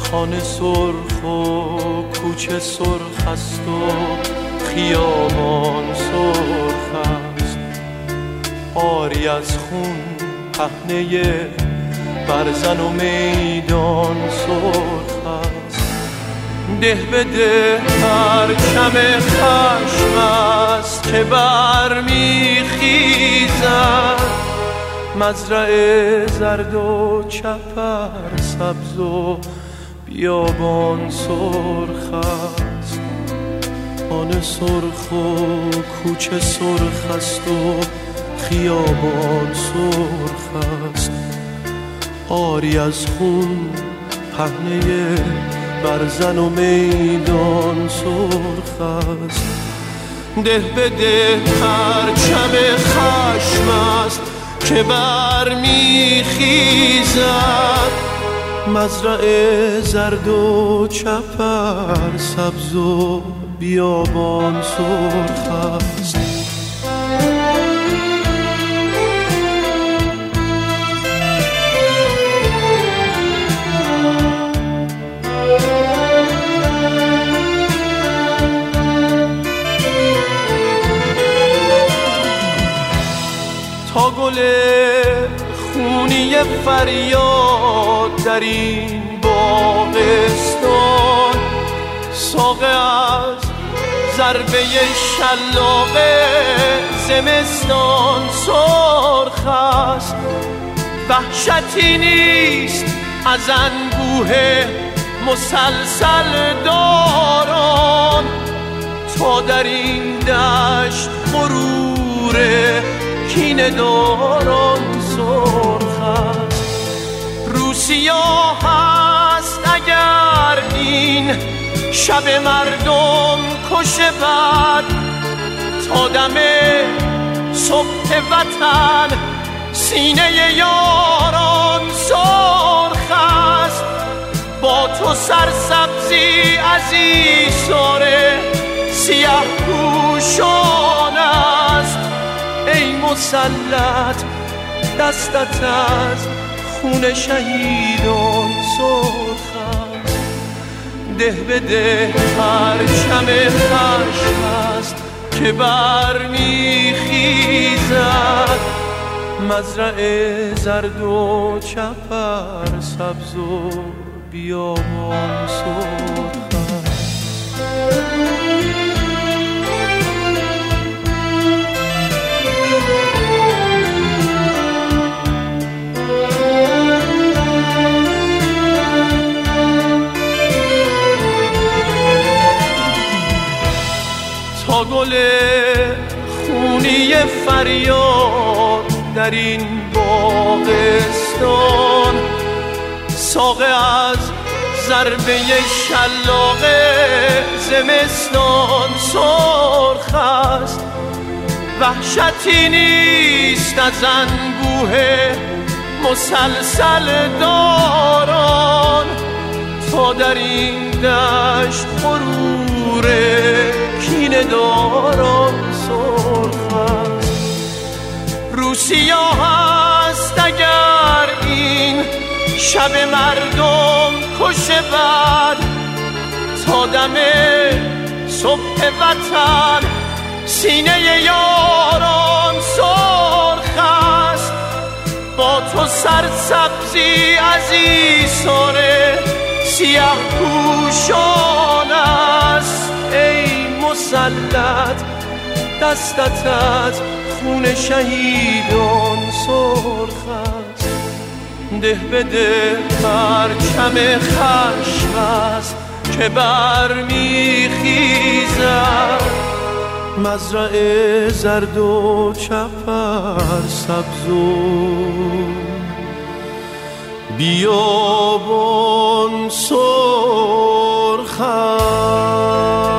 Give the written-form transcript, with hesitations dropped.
خانه سرخ و کوچه سرخ است و خیابان سرخ است، آری از خون پهنه برزن و میدان سرخ است. ده به ده پرچم خشم است که برمیخیزد، مزرعه زرد و چپر سبز و بیابان سرخ است، خانه سرخ و کوچه سرخ است و خیابان سرخ است، آری از خون پهنه برزن و میدان سرخ است. ده به ده پرچم خشم است که برمیخیزد، مزرعه زرد و چپر سبز و بیابان سرخ است. تا گل خونی فریاد در این باغستان، ساقه از ضربه شلاق زمستان سرخ است. وحشتی نیست از انبوه مسلسل داران، تا در این دشت غروره کینه داران سرخ است. روسیا هست اگر این شب مردم کشه بد، تا دم صبح وطن سینه یاران سرخ است. با تو سرسبزی عزیزاره سیه پوشان است، ای مسلط دستت از خون شهیدان سرخ است. ده به ده پرچم خشم است که برمیخیزد، مزرعه زرد و چپر سبز و بیابان سرخ است. تا گل خونی فریاد در این باغستان، ساقه از ضربه شلاق زمستان سرخ است. وحشتی نیست از انبوه مسلسل داران، تا در این دشت غروره کینه داران سرخ است. روسیا هست اگر این شب مردم کشه بد، تا دم صبح وطن سینه یاران سرخ است. با تو سرسبزی عزیزاره سیه پوشان است، ای مسلط دستت از خون شهیدان سرخ است. ده به ده پرچم خشم است که برمیخیزد، مزرعه زرد و چپر سبز و بیابان سرخ است.